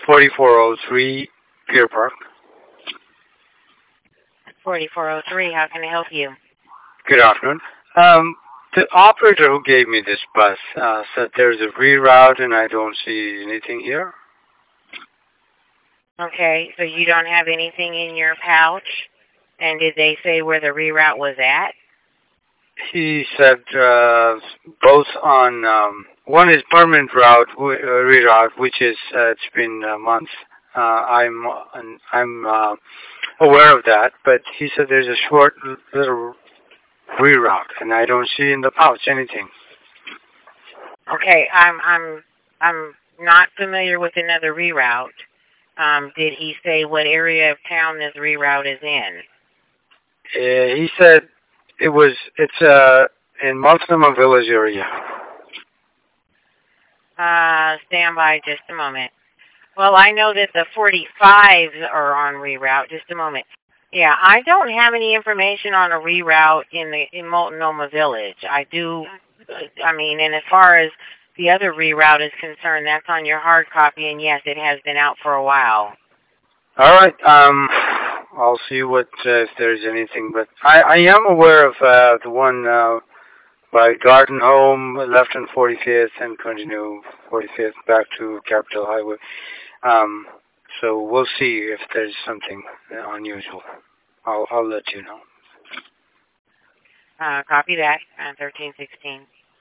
4403 Pier Park. 4403, how can I help you? Good afternoon. The operator who gave me this bus said there's a reroute and I don't see anything here. Okay, so you don't have anything in your pouch? And did they say where the reroute was at? He said both on one is permanent reroute, which is it's been months. I'm aware of that, but he said there's a short little reroute, and I don't see in the pouch anything. Okay, I'm not familiar with another reroute. Did he say what area of town this reroute is in? He said it's in Multnomah Village area. Stand by just a moment. Well, I know that the 45s are on reroute. Just a moment. Yeah, I don't have any information on a reroute in Multnomah Village. I mean, and as far as the other reroute is concerned, that's on your hard copy, and yes, it has been out for a while. All right. I'll see what if there's anything, but I am aware of the one by Garden Home, left on 45th and continue 45th back to Capitol Highway. So we'll see if there's something unusual. I'll let you know. Copy that. 1316.